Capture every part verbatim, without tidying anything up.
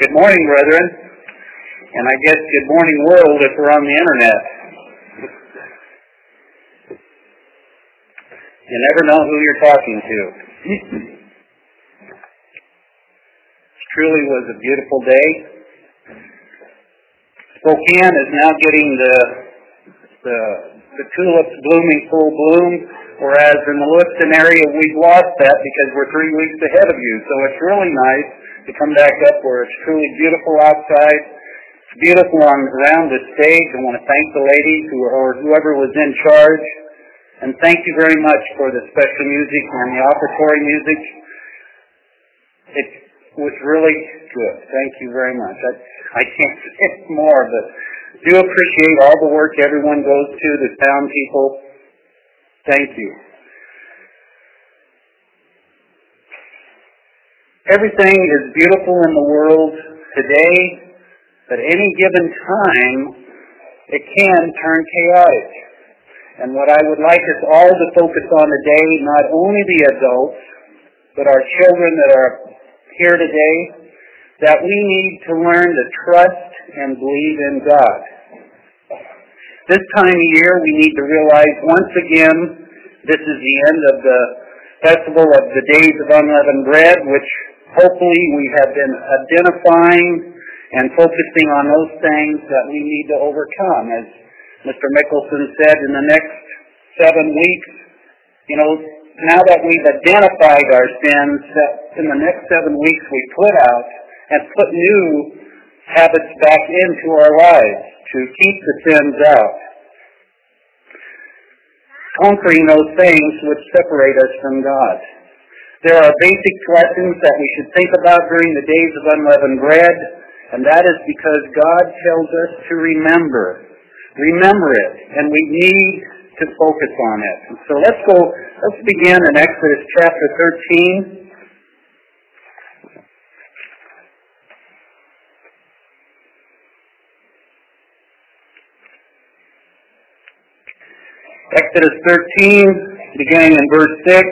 Good morning, brethren. And I guess good morning, world, if we're on the internet. You never know who you're talking to. It truly was a beautiful day. Spokane is now getting the, the, the tulips blooming full bloom, whereas in the Lewiston area we've lost that because we're three weeks ahead of you. So it's really nice to come back up where it's truly beautiful outside. It's beautiful on around the stage. I want to thank the ladies who, or whoever was in charge. And thank you very much for the special music and the offertory music. It was really good. Thank you very much. I, I can't say more, but do appreciate all the work everyone goes to, the town people. Thank you. Everything is beautiful in the world today, but any given time, it can turn chaotic. And what I would like us all to focus on today, not only the adults, but our children that are here today, that we need to learn to trust and believe in God. This time of year, we need to realize once again, this is the end of the festival of the Days of Unleavened Bread, which hopefully we have been identifying and focusing on those things that we need to overcome. As Mister Mickelson said, in the next seven weeks, you know, now that we've identified our sins, that in the next seven weeks we put out and put new habits back into our lives to keep the sins out. Conquering those things which separate us from God. There are basic lessons that we should think about during the Days of Unleavened Bread, and that is because God tells us to remember. Remember it, and we need to focus on it. So let's go, let's begin in Exodus chapter thirteen. Exodus thirteen, beginning in verse six.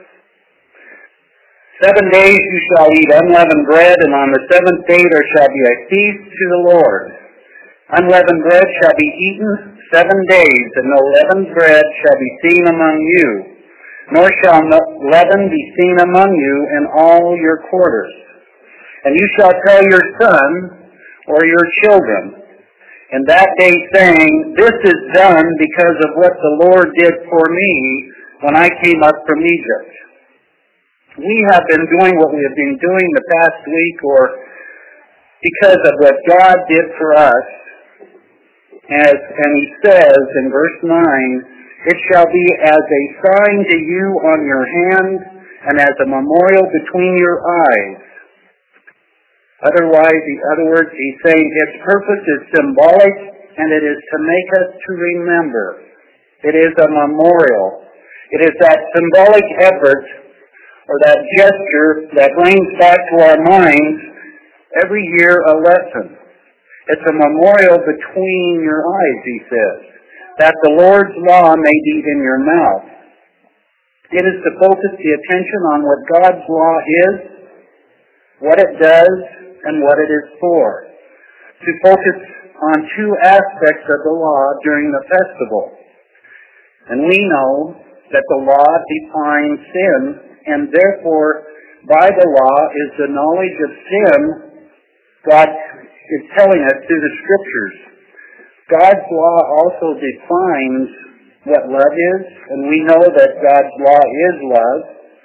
Seven days you shall eat unleavened bread, and on the seventh day there shall be a feast to the Lord. Unleavened bread shall be eaten seven days, and no leavened bread shall be seen among you, nor shall no leaven be seen among you in all your quarters. And you shall tell your son or your children in that day, saying, This is done because of what the Lord did for me when I came up from Egypt. We have been doing what we have been doing the past week, or because of what God did for us. As, and he says in verse nine, It shall be as a sign to you on your hand, and as a memorial between your eyes. Otherwise, in other words, he's saying its purpose is symbolic, and it is to make us to remember. It is a memorial. It is that symbolic effort, or that gesture, that brings back to our minds every year a lesson. It's a memorial between your eyes, he says, that the Lord's law may be in your mouth. It is to focus the attention on what God's law is, what it does, and what it is for. To focus on two aspects of the law during the festival. And we know that the law defines sin, and therefore, by the law is the knowledge of sin God is telling us through the Scriptures. God's law also defines what love is, and we know that God's law is love.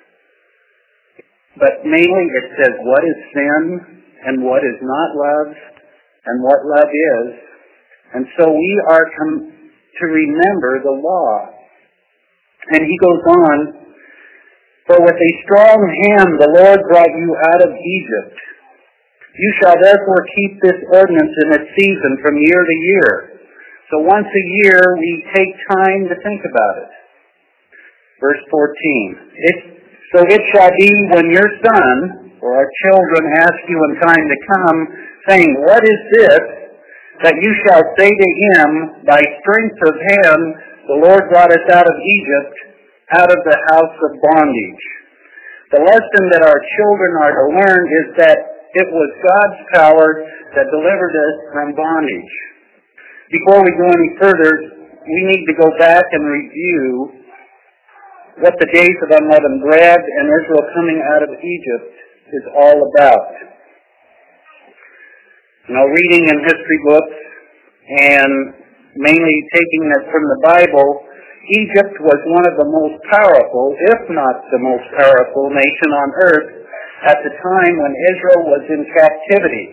But mainly it says what is sin and what is not love and what love is. And so we are com- to remember the law. And he goes on, For with a strong hand the Lord brought you out of Egypt. You shall therefore keep this ordinance in its season from year to year. So once a year we take time to think about it. Verse fourteen. It, so it shall be when your son or our children ask you in time to come, saying, What is this? That you shall say to him, By strength of hand the Lord brought us out of Egypt, out of the house of bondage. The lesson that our children are to learn is that It was God's power that delivered us from bondage. Before we go any further, we need to go back and review what the days of unleavened bread and Israel coming out of Egypt is all about. Now, reading in history books and mainly taking it from the Bible, Egypt was one of the most powerful, if not the most powerful nation on earth at the time when Israel was in captivity.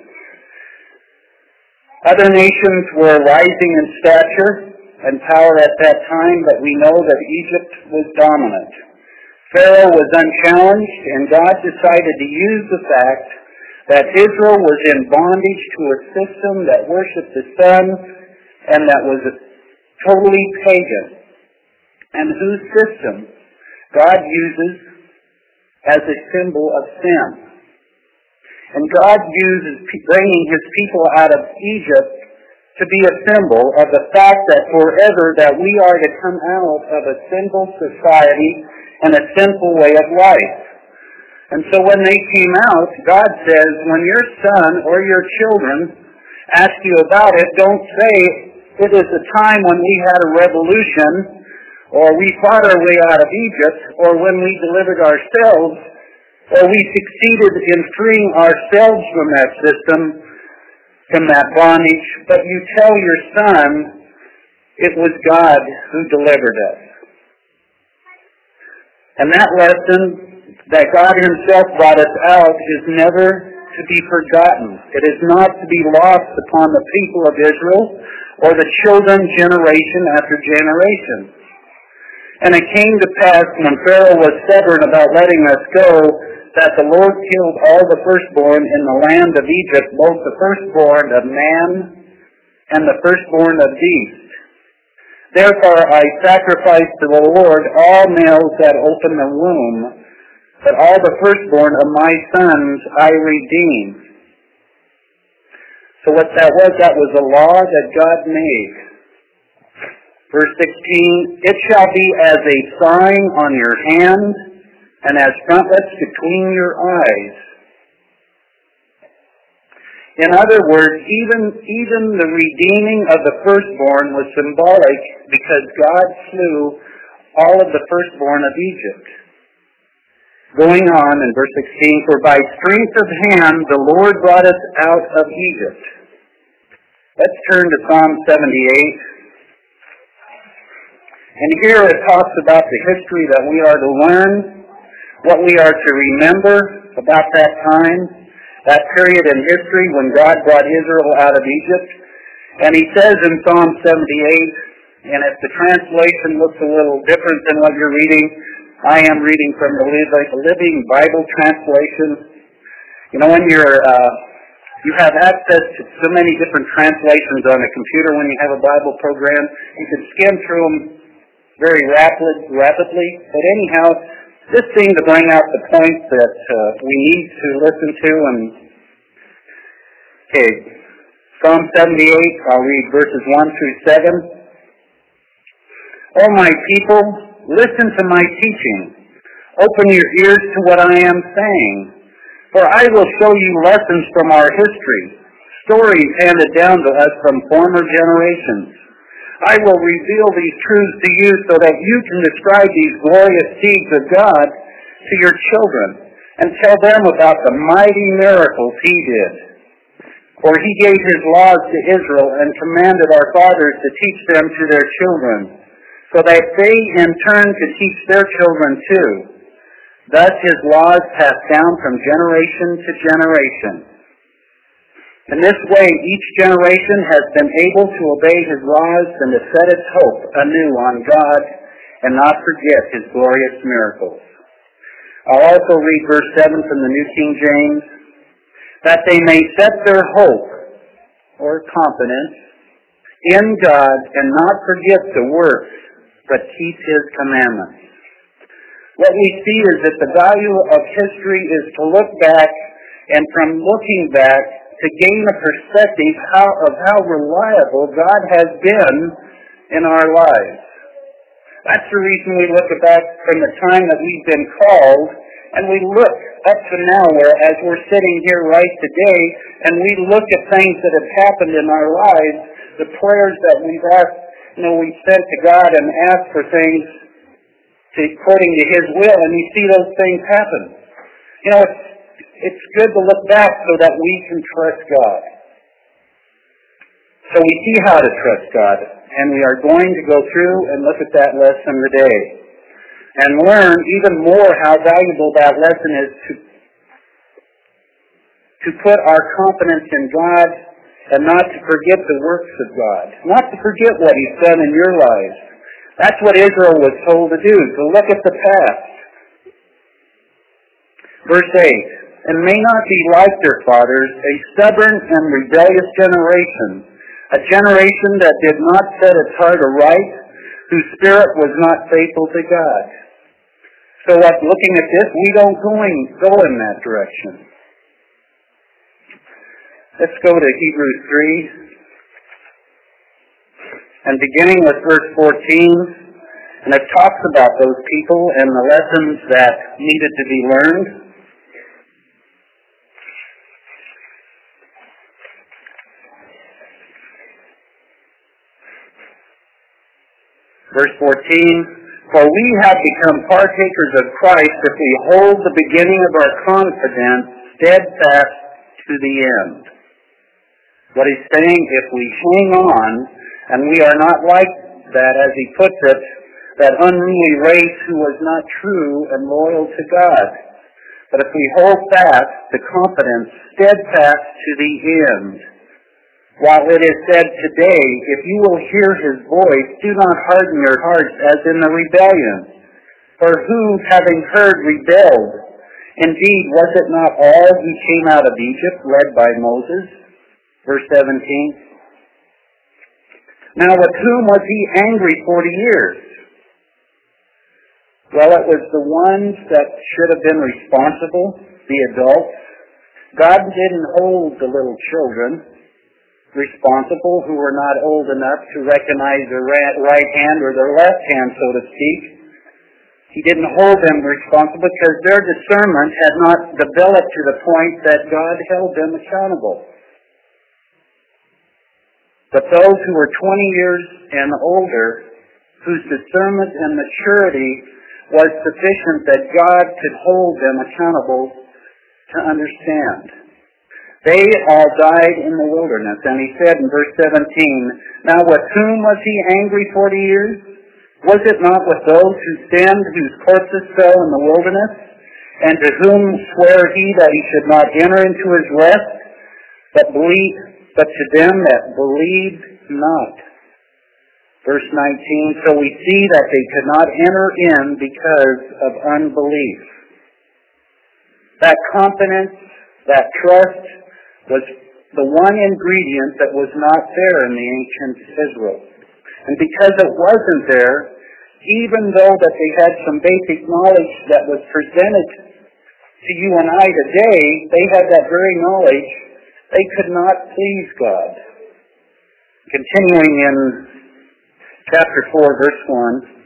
Other nations were rising in stature and power at that time, but we know that Egypt was dominant. Pharaoh was unchallenged, and God decided to use the fact that Israel was in bondage to a system that worshipped the sun and that was totally pagan, and whose system God uses as a symbol of sin. And God uses bringing His people out of Egypt to be a symbol of the fact that forever that we are to come out of a sinful society and a sinful way of life. And so when they came out, God says, when your son or your children ask you about it, don't say, it is a time when we had a revolution, or we fought our way out of Egypt, or when we delivered ourselves, or we succeeded in freeing ourselves from that system, from that bondage, but you tell your son it was God who delivered us. And that lesson that God Himself brought us out is never to be forgotten. It is not to be lost upon the people of Israel or the children generation after generation. And it came to pass when Pharaoh was stubborn about letting us go that the Lord killed all the firstborn in the land of Egypt, both the firstborn of man and the firstborn of beast. Therefore I sacrifice to the Lord all males that open the womb, but all the firstborn of my sons I redeem. So what that was, that was a law that God made. Verse sixteen, it shall be as a sign on your hand and as frontlets between your eyes. In other words, even, even the redeeming of the firstborn was symbolic because God slew all of the firstborn of Egypt. Going on in verse sixteen, for by strength of hand the Lord brought us out of Egypt. Let's turn to Psalm seventy-eight. And here it talks about the history that we are to learn, what we are to remember about that time, that period in history when God brought Israel out of Egypt. And he says in Psalm seventy-eight, and if the translation looks a little different than what you're reading, I am reading from the Living Bible translation. You know, when you're, uh, you have access to so many different translations on a computer when you have a Bible program, you can skim through them very rapid, rapidly. But anyhow, this seemed to bring out the points that uh, we need to listen to. And okay, Psalm seventy-eight, I'll read verses one through seven. O my people, listen to my teaching. Open your ears to what I am saying. For I will show you lessons from our history, stories handed down to us from former generations. I will reveal these truths to you so that you can describe these glorious deeds of God to your children and tell them about the mighty miracles He did. For He gave His laws to Israel and commanded our fathers to teach them to their children, so that they in turn could teach their children too. Thus His laws passed down from generation to generation. In this way, each generation has been able to obey His laws and to set its hope anew on God and not forget His glorious miracles. I'll also read verse seven from the New King James. That they may set their hope, or confidence, in God and not forget the works, but keep His commandments. What we see is that the value of history is to look back, and from looking back, to gain a perspective how, of how reliable God has been in our lives. That's the reason we look back from the time that we've been called And we look up to now, where as we're sitting here right today, and we look at things that have happened in our lives, the prayers that we've asked, you know, we've sent to God and asked for things to, according to His will, and you see those things happen. You know, it's, it's good to look back so that we can trust God. So we see how to trust God, and we are going to go through and look at that lesson today, and learn even more how valuable that lesson is to, to put our confidence in God and not to forget the works of God, not to forget what He's done in your lives. That's what Israel was told to do, to look at the past. Verse eight, and may not be like their fathers, a stubborn and rebellious generation, a generation that did not set its heart aright, whose spirit was not faithful to God. So what, looking at this, we don't going, go in that direction. Let's go to Hebrews three. And beginning with verse fourteen, and it talks about those people and the lessons that needed to be learned. Verse fourteen, for we have become partakers of Christ if we hold the beginning of our confidence steadfast to the end. What he's saying, if we hang on, and we are not like that, as he puts it, that unruly race who was not true and loyal to God. But if we hold fast the confidence steadfast to the end, while it is said today, if you will hear His voice, do not harden your hearts as in the rebellion. For who, having heard, rebelled? Indeed, was it not all who came out of Egypt led by Moses? Verse seventeen. Now with whom was He angry forty years? Well, it was the ones that should have been responsible, the adults. God didn't hold the little children responsible who were not old enough to recognize their right hand or their left hand, so to speak. He didn't hold them responsible because their discernment had not developed to the point that God held them accountable. But those who were twenty years and older, whose discernment and maturity was sufficient that God could hold them accountable to understand. They all died in the wilderness. And he said in verse seventeen, now with whom was He angry forty years? Was it not with those who sinned, whose corpses fell in the wilderness? And to whom sware He that He should not enter into His rest, but believe, but to them that believed not. Verse nineteen, so we see that they could not enter in because of unbelief. That confidence, that trust, was the one ingredient that was not there in the ancient Israel. And because it wasn't there, even though that they had some basic knowledge that was presented to you and I today, they had that very knowledge, they could not please God. Continuing in chapter four, verse one,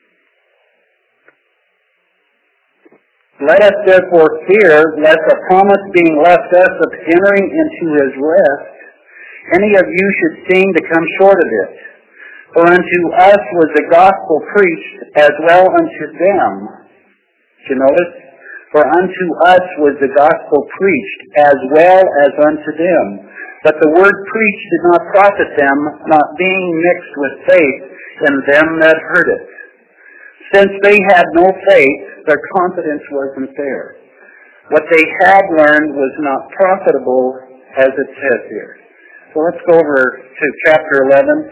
let us therefore fear, lest a promise being left us of entering into His rest, any of you should seem to come short of it. For unto us was the gospel preached as well unto them. Did you notice? For unto us was the gospel preached as well as unto them. But the word preached did not profit them, not being mixed with faith in them that heard it. Since they had no faith, their confidence wasn't there. What they had learned was not profitable, as it says here. So let's go over to chapter eleven.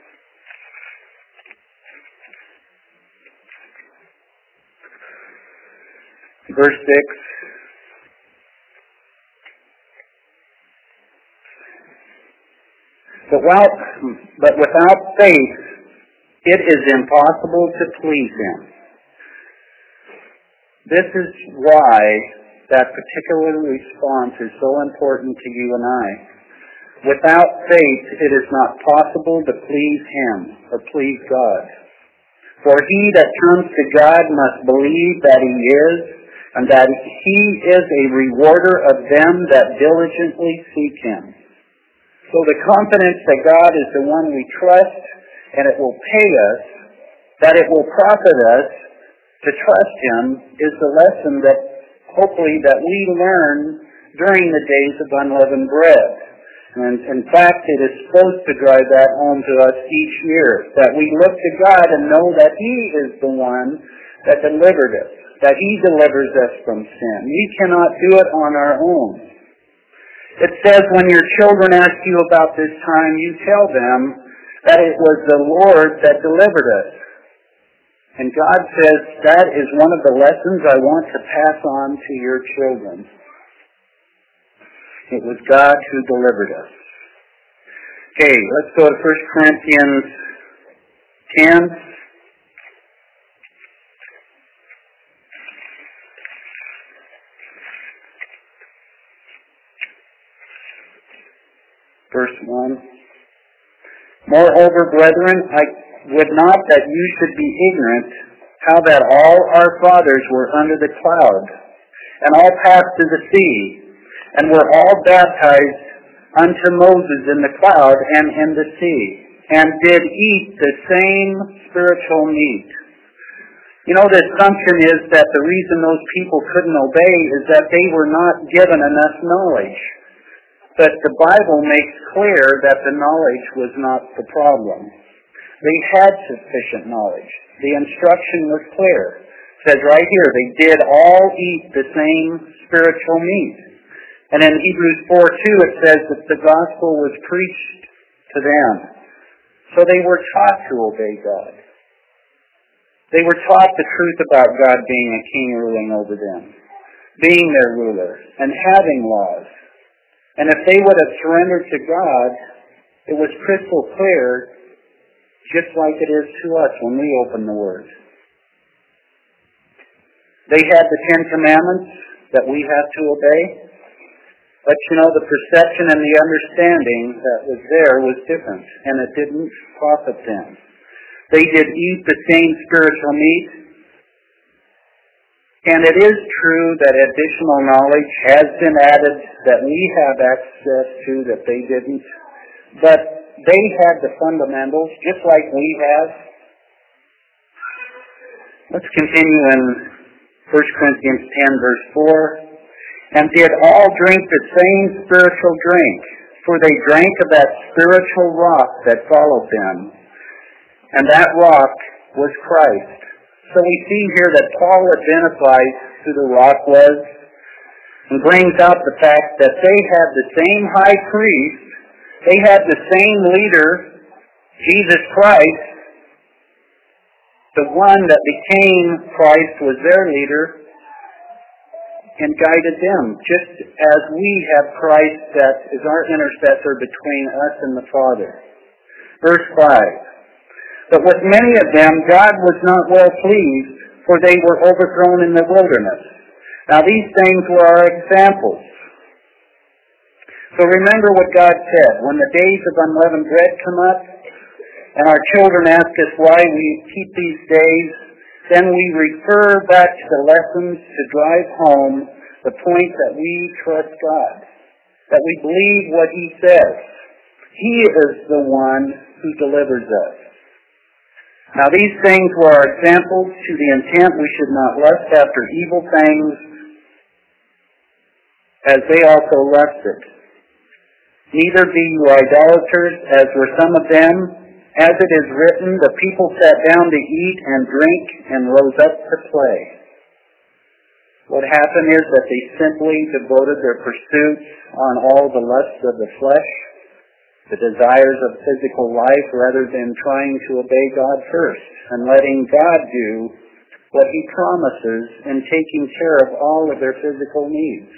Verse six. But, while, but without faith, it is impossible to please Him. This is why that particular response is so important to you and I. Without faith, it is not possible to please Him or please God. For he that comes to God must believe that He is, and that He is a rewarder of them that diligently seek Him. So the confidence that God is the one we trust, and it will pay us, that it will profit us to trust Him, is the lesson that hopefully that we learn during the days of unleavened bread. And in fact, it is supposed to drive that home to us each year, that we look to God and know that He is the one that delivered us, that He delivers us from sin. We cannot do it on our own. It says when your children ask you about this time, you tell them that it was the Lord that delivered us. And God says that is one of the lessons I want to pass on to your children. It was God who delivered us. Okay, let's go to First Corinthians ten. Verse one. Moreover, brethren, I would not that you should be ignorant how that all our fathers were under the cloud, and all passed to the sea, and were all baptized unto Moses in the cloud and in the sea, and did eat the same spiritual meat. You know, the assumption is that the reason those people couldn't obey is that they were not given enough knowledge. But the Bible makes clear that the knowledge was not the problem. They had sufficient knowledge. The instruction was clear. It says right here, they did all eat the same spiritual meat. And in Hebrews four two it says that the gospel was preached to them. So they were taught to obey God. They were taught the truth about God being a king ruling over them, being their ruler, and having laws. And if they would have surrendered to God, it was crystal clear, just like it is to us when we open the Word. They had the Ten Commandments that we have to obey. But you know, the perception and the understanding that was there was different, and it didn't profit them. They did eat the same spiritual meat. And it is true that additional knowledge has been added that we have access to that they didn't. But they had the fundamentals just like we have. Let's continue in First Corinthians ten verse four. And did all drink the same spiritual drink, for they drank of that spiritual rock that followed them. And that rock was Christ. So we see here that Paul identifies who the rock was and brings out the fact that they had the same high priest, they had the same leader, Jesus Christ. The one that became Christ was their leader and guided them, just as we have Christ that is our intercessor between us and the Father. Verse five. But with many of them God was not well pleased, for they were overthrown in the wilderness. Now these things were our examples. So remember what God said. When the days of unleavened bread come up, and our children ask us why we keep these days, then we refer back to the lessons to drive home the point that we trust God, that we believe what He says. He is the one who delivers us. Now these things were our examples to the intent we should not lust after evil things as they also lusted. Neither be you idolaters, as were some of them. As it is written, the people sat down to eat and drink and rose up to play. What happened is that they simply devoted their pursuits on all the lusts of the flesh, the desires of physical life, rather than trying to obey God first and letting God do what He promises in taking care of all of their physical needs.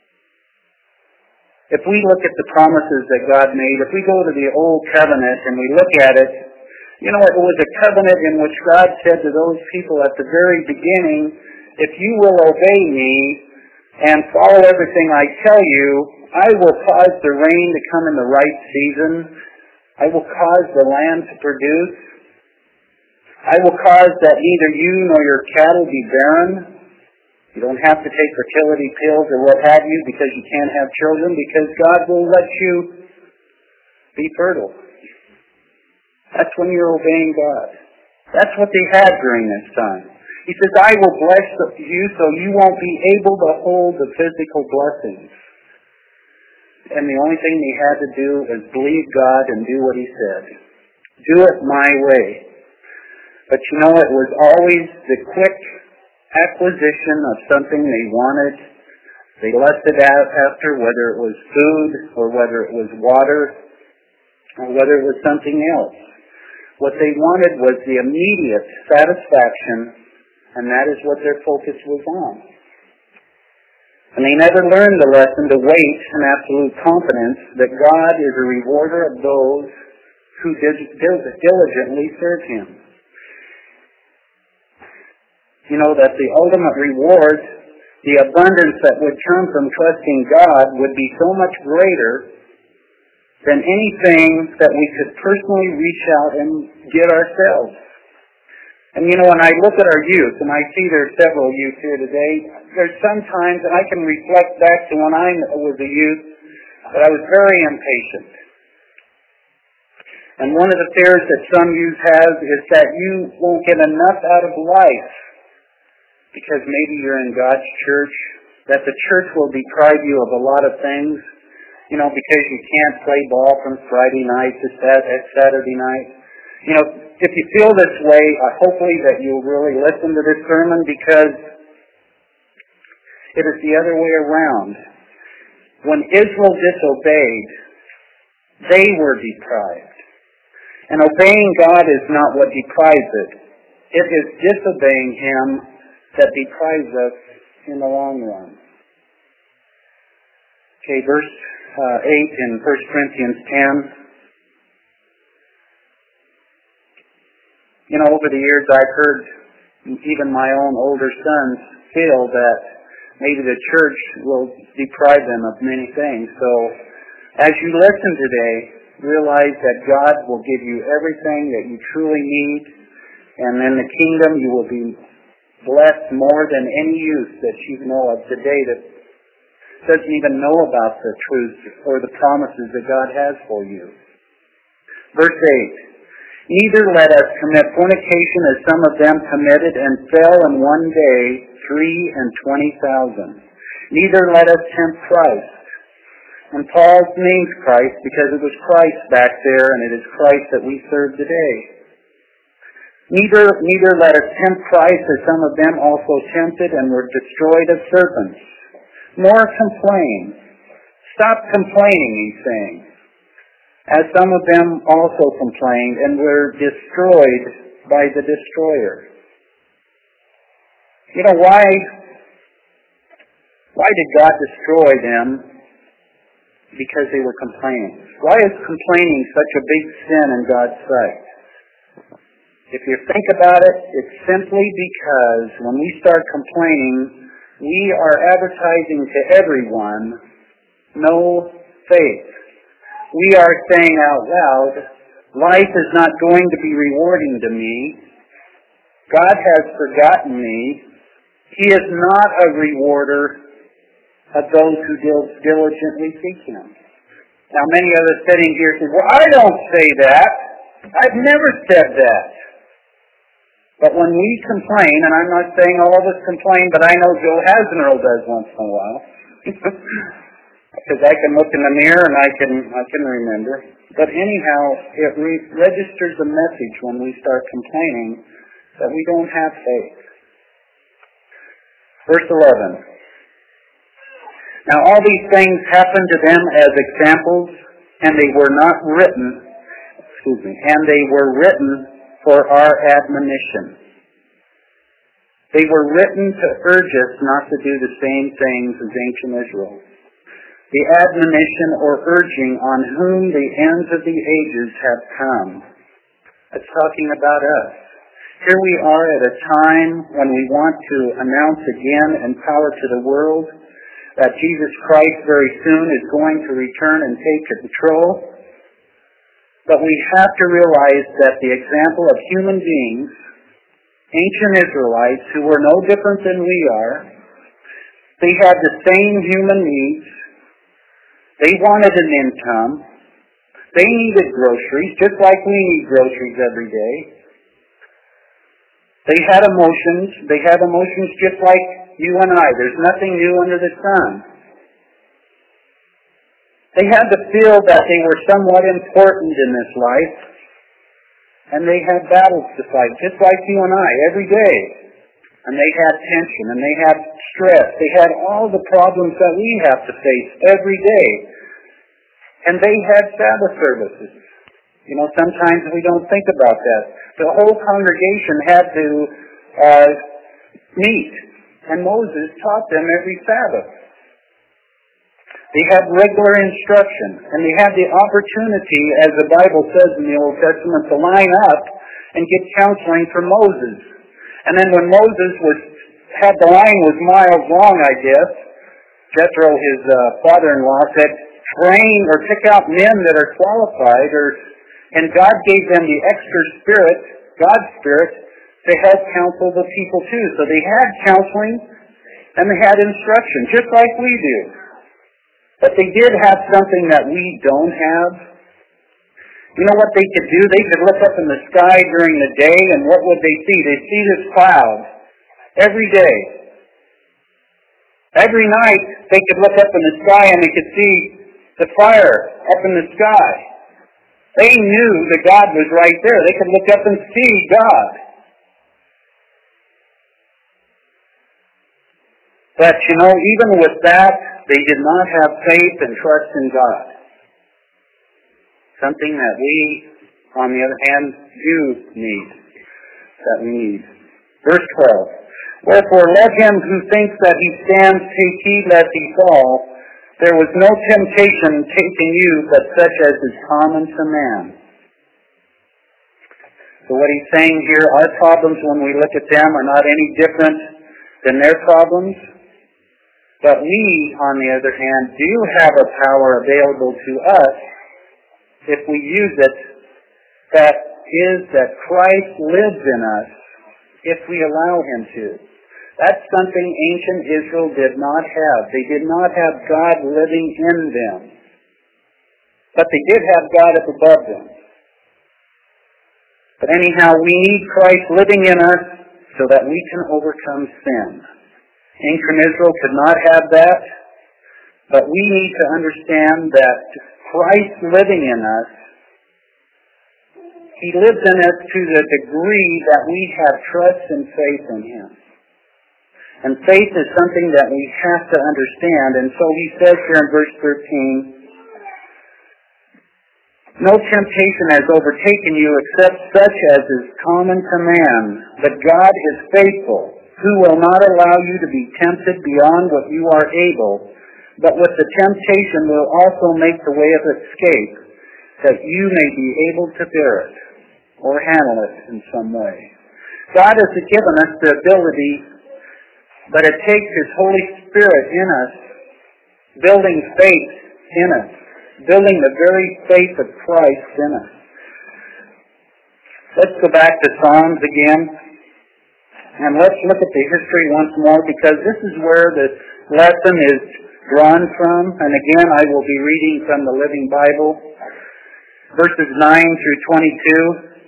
If we look at the promises that God made, if we go to the Old Covenant and we look at it, you know, it was a covenant in which God said to those people at the very beginning, if you will obey me and follow everything I tell you, I will cause the rain to come in the right season. I will cause the land to produce. I will cause that neither you nor your cattle be barren. You don't have to take fertility pills or what have you because you can't have children, because God will let you be fertile. That's when you're obeying God. That's what they had during this time. He says, I will bless you so you won't be able to hold the physical blessings. And the only thing they had to do is believe God and do what He said. Do it my way. But you know, it was always the quick acquisition of something they wanted. They lusted out after, whether it was food or whether it was water or whether it was something else. What they wanted was the immediate satisfaction, and that is what their focus was on. And they never learned the lesson to wait in absolute confidence that God is a rewarder of those who diligently serve Him. You know that the ultimate reward, the abundance that would come from trusting God, would be so much greater than anything that we could personally reach out and get ourselves. And you know, when I look at our youth, and I see there's several youth here today, there's sometimes, and I can reflect back to when I was a youth, that I was very impatient. And one of the fears that some youth have is that you won't get enough out of life because maybe you're in God's church, that the church will deprive you of a lot of things, you know, because you can't play ball from Friday night to Saturday night. You know, if you feel this way, uh, hopefully that you'll really listen to this sermon, because it is the other way around. When Israel disobeyed, they were deprived. And obeying God is not what deprives it. It is disobeying Him that deprives us in the long run. Okay, verse uh, eight in First Corinthians ten. You know, over the years I've heard even my own older sons feel that maybe the church will deprive them of many things. So, as you listen today, realize that God will give you everything that you truly need, and in the kingdom you will be blessed more than any youth that you know of today that doesn't even know about the truths or the promises that God has for you. Verse eight, neither let us commit fornication as some of them committed and fell in one day three and twenty thousand. Neither let us tempt Christ. And Paul names Christ because it was Christ back there, and it is Christ that we serve today. Neither, neither let us tempt Christ as some of them also tempted and were destroyed of serpents. Nor complain. Stop complaining, he's saying. As some of them also complained and were destroyed by the destroyer. You know, why, why did God destroy them? Because they were complaining. Why is complaining such a big sin in God's sight? If you think about it, it's simply because when we start complaining, we are advertising to everyone no faith. We are saying out loud, life is not going to be rewarding to me. God has forgotten me. He is not a rewarder of those who diligently seek Him. Now, many of us sitting here say, well, I don't say that. I've never said that. But when we complain, and I'm not saying all of us complain, but I know Joe Hasnerl does once in a while, because I can look in the mirror and I can I can remember. But anyhow, it re- registers a message when we start complaining that we don't have faith. Verse eleven. Now all these things happened to them as examples, and they were not written, excuse me, and they were written for our admonition. They were written to urge us not to do the same things as ancient Israel. The admonition or urging on whom the ends of the ages have come. It's talking about us. Here we are at a time when we want to announce again in power to the world that Jesus Christ very soon is going to return and take control. But we have to realize that the example of human beings, ancient Israelites who were no different than we are, They had the same human needs. They wanted an income. They needed groceries, just like we need groceries every day. They had emotions. They had emotions just like you and I. There's nothing new under the sun. They had to feel that they were somewhat important in this life. And they had battles to fight, just like you and I, every day. And they had tension, and they had stress. They had all the problems that we have to face every day. And they had Sabbath services. You know, sometimes we don't think about that. The whole congregation had to uh, meet, and Moses taught them every Sabbath. They had regular instruction, and they had the opportunity, as the Bible says in the Old Testament, to line up and get counseling from Moses. And then when Moses was had the line was miles long, I guess, Jethro, his uh, father-in-law, said, train or pick out men that are qualified, or and God gave them the extra spirit, God's spirit, to help counsel the people too. So they had counseling and they had instruction, just like we do. But they did have something that we don't have. You know what they could do? They could look up in the sky during the day, and what would they see? They'd see this cloud every day. Every night, they could look up in the sky and they could see the fire up in the sky. They knew that God was right there. They could look up and see God. But, you know, even with that, they did not have faith and trust in God. Something that we, on the other hand, do need. That we need. Verse twelve. Wherefore let him who thinks that he stands take heed lest he fall. There was no temptation taken you but such as is common to man. So what he's saying here, our problems when we look at them are not any different than their problems. But we, on the other hand, do have a power available to us if we use it, that is that Christ lives in us if we allow him to. That's something ancient Israel did not have. They did not have God living in them. But they did have God up above them. But anyhow, we need Christ living in us so that we can overcome sin. Ancient Israel could not have that, but we need to understand that Christ living in us, he lives in us to the degree that we have trust and faith in him. And faith is something that we have to understand. And so he says here in verse thirteen, no temptation has overtaken you except such as is common to man, but God is faithful, who will not allow you to be tempted beyond what you are able, but with the temptation will also make the way of escape, that you may be able to bear it, or handle it in some way. God has given us the ability, but it takes his Holy Spirit in us, building faith in us, building the very faith of Christ in us. Let's go back to Psalms again, and let's look at the history once more, because this is where the lesson is drawn from. And again, I will be reading from the Living Bible, verses nine through twenty-two.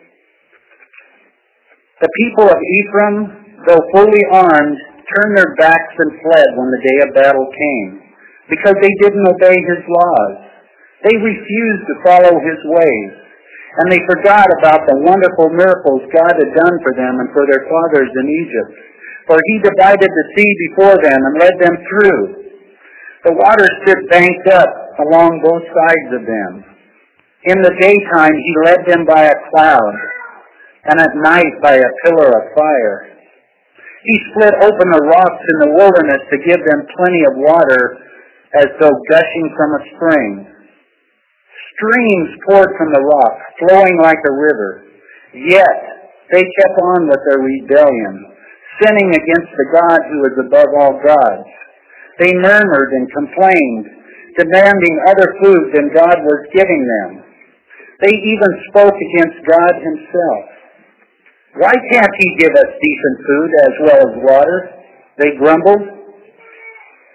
The people of Ephraim, though fully armed, turned their backs and fled when the day of battle came, because they didn't obey his laws. They refused to follow his ways, and they forgot about the wonderful miracles God had done for them and for their fathers in Egypt. For he divided the sea before them and led them through. The waters stood banked up along both sides of them. In the daytime he led them by a cloud, and at night by a pillar of fire. He split open the rocks in the wilderness to give them plenty of water, as though gushing from a spring. Streams poured from the rock, flowing like a river. Yet they kept on with their rebellion, sinning against the God who is above all gods. They murmured and complained, demanding other food than God was giving them. They even spoke against God himself. Why can't he give us decent food as well as water? They grumbled.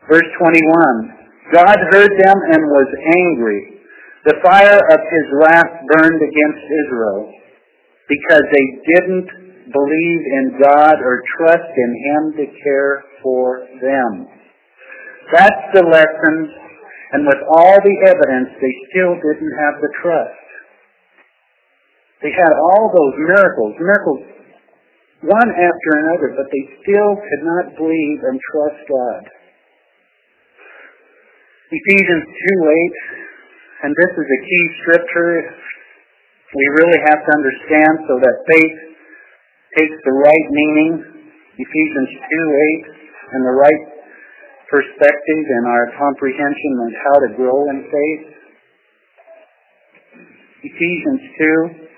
Verse twenty-one, God heard them and was angry. The fire of his wrath burned against Israel because they didn't believe in God or trust in him to care for them. That's the lesson, and with all the evidence, they still didn't have the trust. They had all those miracles, miracles one after another, but they still could not believe and trust God. Ephesians two eight, and this is a key scripture we really have to understand so that faith takes the right meaning, Ephesians two eight, and the right perspective in our comprehension of how to grow in faith. Ephesians two.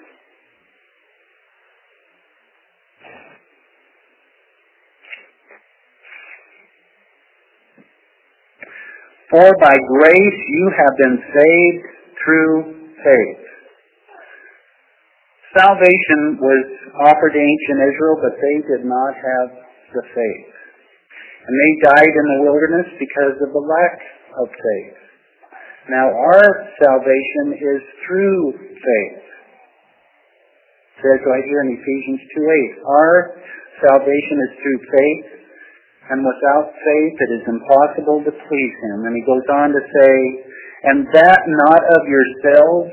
For by grace you have been saved through faith. Salvation was offered to ancient Israel, but they did not have the faith. And they died in the wilderness because of the lack of faith. Now our salvation is through faith. It says right here in Ephesians two eight, our salvation is through faith, and without faith it is impossible to please him. And he goes on to say, and that not of yourselves,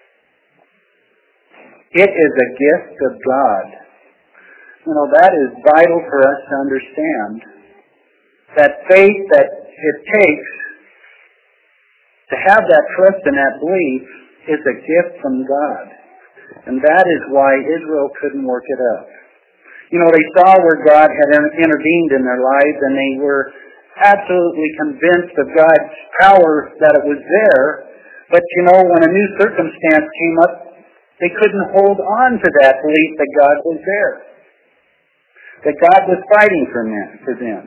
it is a gift of God. You know, that is vital for us to understand. That faith that it takes to have that trust and that belief is a gift from God. And that is why Israel couldn't work it up. You know, they saw where God had intervened in their lives, and they were absolutely convinced of God's power that it was there. But, you know, when a new circumstance came up, they couldn't hold on to that belief that God was there. That God was fighting for them. For them.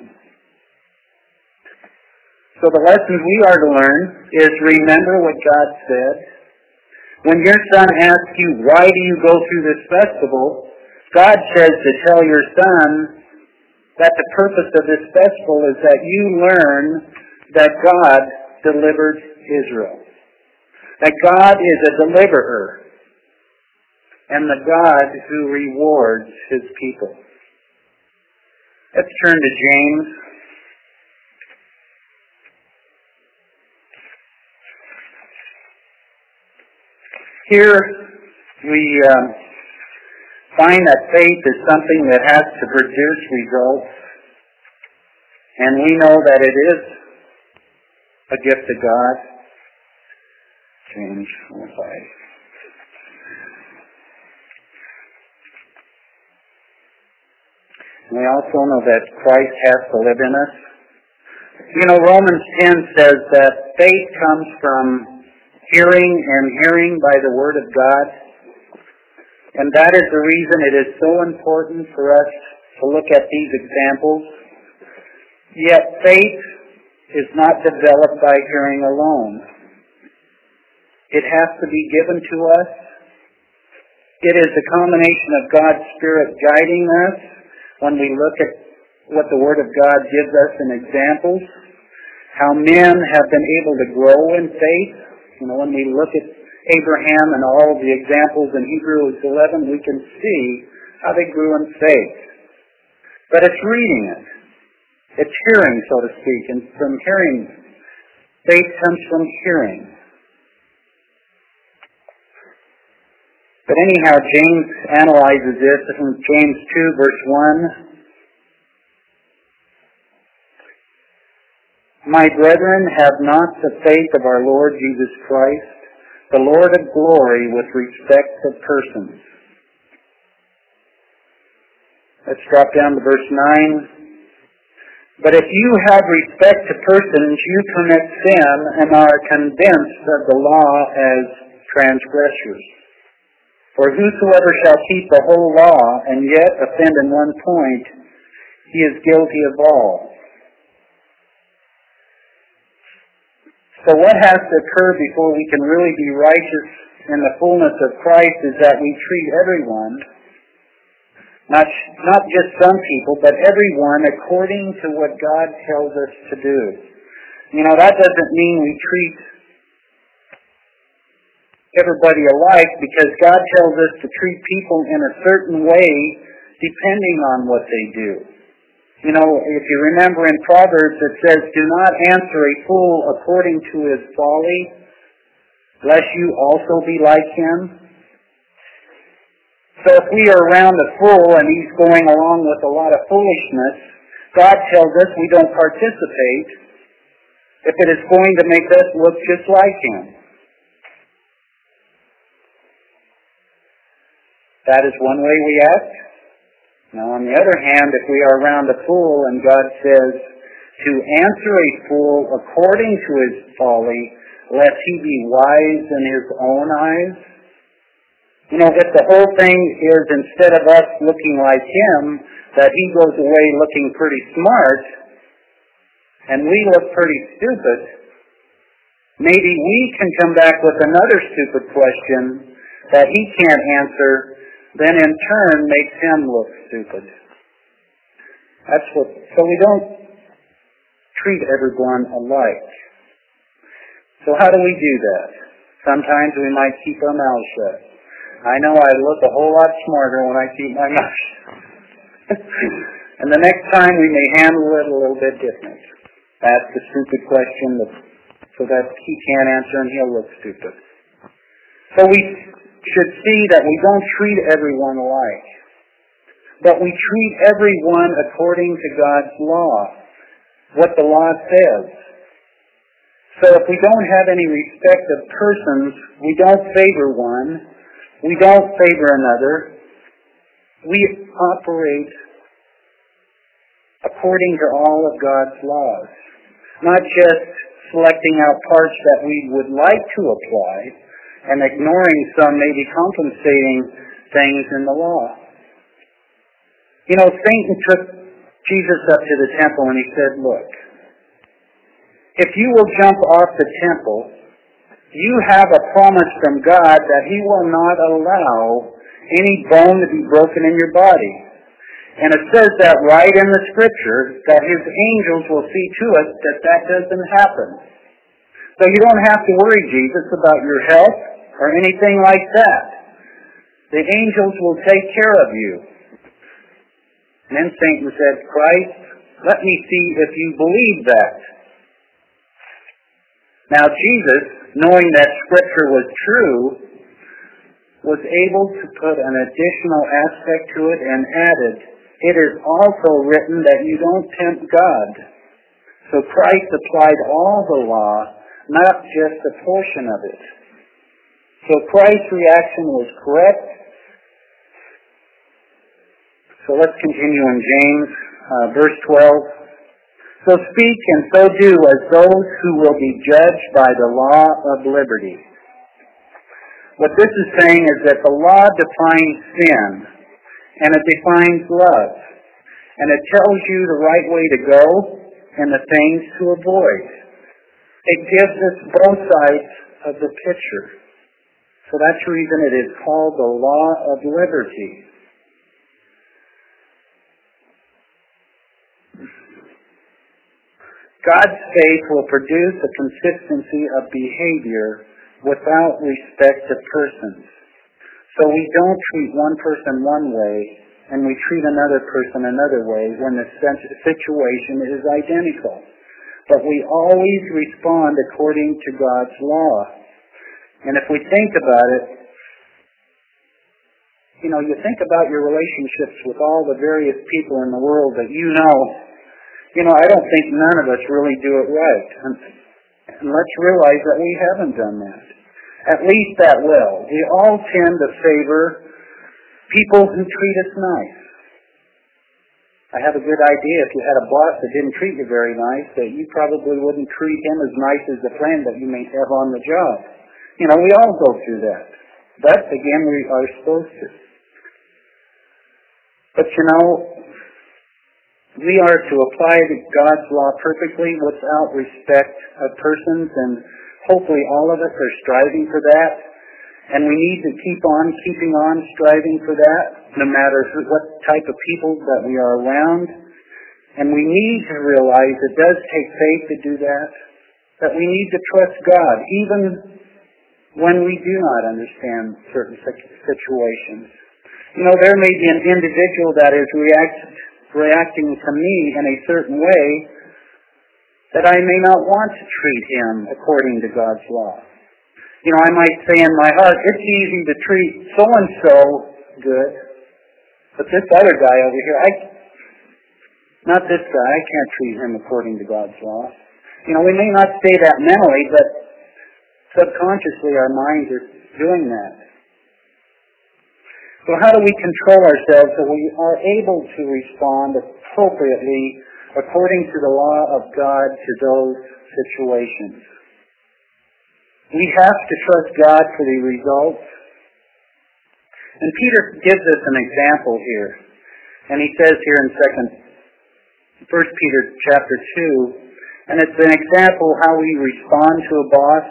So the lessons we are to learn is remember what God said. When your son asks you, why do you go through this festival? God says to tell your son that the purpose of this festival is that you learn that God delivered Israel. That God is a deliverer. And the God who rewards his people. Let's turn to James. Here we uh, find that faith is something that has to produce results. And we know that it is a gift of God. James four five. We also know that Christ has to live in us. You know, Romans ten says that faith comes from hearing and hearing by the Word of God. And that is the reason it is so important for us to look at these examples. Yet faith is not developed by hearing alone. It has to be given to us. It is a combination of God's Spirit guiding us when we look at what the Word of God gives us in examples, how men have been able to grow in faith. You know, when we look at Abraham and all the examples in Hebrews eleven, we can see how they grew in faith. But it's reading it. It's hearing, so to speak. And from hearing, faith comes from hearing. But anyhow, James analyzes this in James two, verse one. My brethren, have not the faith of our Lord Jesus Christ, the Lord of glory, with respect to persons. Let's drop down to verse nine. But if you have respect to persons, you commit sin and are convinced of the law as transgressors. For whosoever shall keep the whole law and yet offend in one point, he is guilty of all. So what has to occur before we can really be righteous in the fullness of Christ is that we treat everyone Not, not just some people, but everyone according to what God tells us to do. You know, that doesn't mean we treat everybody alike, because God tells us to treat people in a certain way depending on what they do. You know, if you remember in Proverbs it says, "Do not answer a fool according to his folly, lest you also be like him." So if we are around a fool and he's going along with a lot of foolishness, God tells us we don't participate if it is going to make us look just like him. That is one way we act. Now, on the other hand, if we are around a fool and God says to answer a fool according to his folly, lest he be wise in his own eyes. You know, if the whole thing is, instead of us looking like him, that he goes away looking pretty smart, and we look pretty stupid, maybe we can come back with another stupid question that he can't answer, then in turn makes him look stupid. That's what, so we don't treat everyone alike. So how do we do that? Sometimes we might keep our mouths shut. I know I look a whole lot smarter when I keep my mouth shut. And the next time we may handle it a little bit different. Ask a stupid question so that he can't answer and he'll look stupid. So we should see that we don't treat everyone alike, but we treat everyone according to God's law, what the law says. So if we don't have any respect of persons, we don't favor one, we don't favor another, we operate according to all of God's laws, not just selecting out parts that we would like to apply, and ignoring some, maybe compensating things in the law. You know, Satan took Jesus up to the temple and he said, "Look, if you will jump off the temple, you have a promise from God that he will not allow any bone to be broken in your body." And it says that right in the scripture, that his angels will see to it that that doesn't happen. So you don't have to worry, Jesus, about your health or anything like that. The angels will take care of you. And then Satan said, "Christ, let me see if you believe that." Now Jesus, knowing that Scripture was true, was able to put an additional aspect to it and added, "It is also written that you don't tempt God." So Christ applied all the law, not just a portion of it. So Christ's reaction was correct. So let's continue in James, uh, verse twelve. "So speak and so do as those who will be judged by the law of liberty." What this is saying is that the law defines sin, and it defines love, and it tells you the right way to go and the things to avoid. It gives us both sides of the picture. So that's the reason it is called the law of liberty. God's faith will produce a consistency of behavior without respect to persons. So we don't treat one person one way and we treat another person another way when the situation is identical. But we always respond according to God's law. And if we think about it, you know, you think about your relationships with all the various people in the world that you know, you know, I don't think none of us really do it right. And, and let's realize that we haven't done that. At least that well. We all tend to favor people who treat us nice. I have a good idea if you had a boss that didn't treat you very nice, that you probably wouldn't treat him as nice as the friend that you may have on the job. You know, we all go through that. But, again, we are supposed to. But, you know, we are to apply God's law perfectly without respect of persons, and hopefully all of us are striving for that. And we need to keep on keeping on striving for that, no matter what type of people that we are around. And we need to realize it does take faith to do that, that we need to trust God, even when we do not understand certain situations. You know, there may be an individual that is react, reacting to me in a certain way that I may not want to treat him according to God's law. You know, I might say in my heart, it's easy to treat so-and-so good, but this other guy over here, I, not this guy, I can't treat him according to God's law. You know, we may not say that mentally, but subconsciously our minds are doing that. So how do we control ourselves so we are able to respond appropriately according to the law of God to those situations? We have to trust God for the results. And Peter gives us an example here. And he says here in second, First Peter chapter two, and it's an example how we respond to a boss.